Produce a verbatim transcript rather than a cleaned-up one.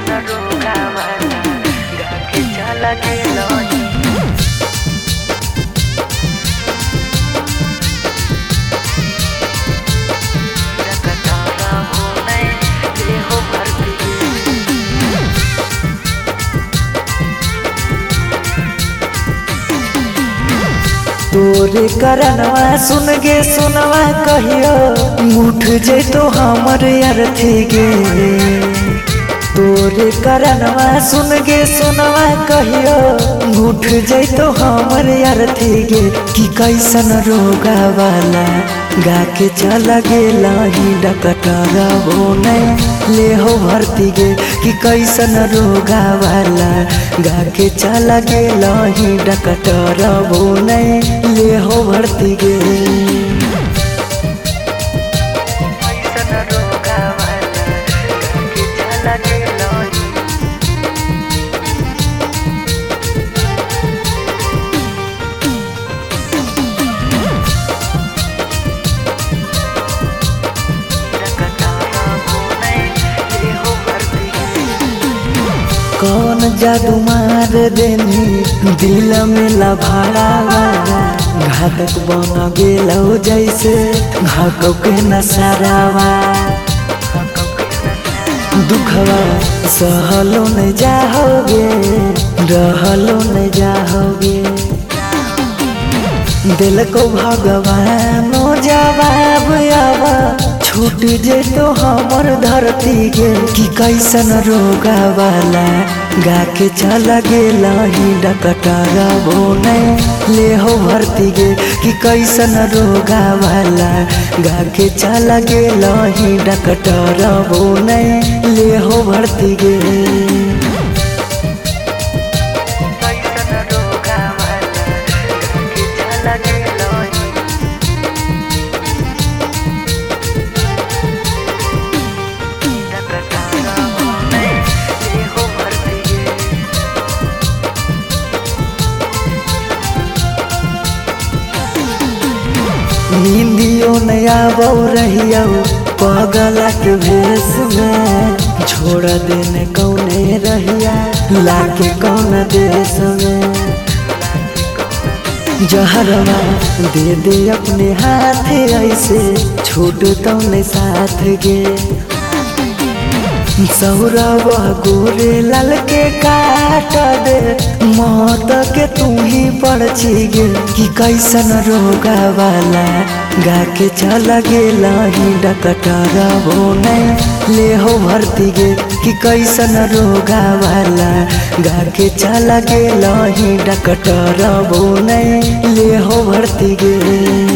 कैसन रोगा वाला गा के चला गेलो तोरे करनवा सुन गे सुनवा कहियो उठ जे तो हमर अर्थी गे। तोरे करनवा सुन गे सुनवा कहियो उठ जे तो हमर अर्थी गे कि कैसन रोगा वाला गा के चला गेला ही डकटरा बोने ले हो भर्ती गे कि कैसन रोगा वाला गा के चला गेला ही डकटरा बोने ले हो भर्ती गे। कैसन रोगा वाला गा के चला गेलो कौन जादू मार देनी दिल में लभाड़ावा घातक बन गेलो जैसे घाको के नसारावा। दुखवा सहलो न जाओगे रहलो न जाओगे दिल को भगवान जवाब आवा छूट जे तो हमर धरती गे कि कैसन रोगा वाला गा के चला गेला ही डकटरा बोने ले हो भर्ती गे कि कैसन रोगा वाला गा के चला गेला ही डकटरा बोने ले हो भर्ती गे। कैसन रोगा वाला गा के चला गेलो नींदियो नया बो रहियो पगला के भेष में छोड़ देने कौने रहिया लाके कौन देश में जहरवा दे दे अपने हाथ ऐसे छूट तौने साथ गे। सौरव गोरे लाल के काट दे मौत के तू ही पड़ची गे कि कैसन रोगा वाला गा के चला गेला ही डकटरा बोने ले हो भर्ती गे कि कैसन रोगा वाला गा के चला गेला ही डकटरा बोने ले हो भर्ती गे।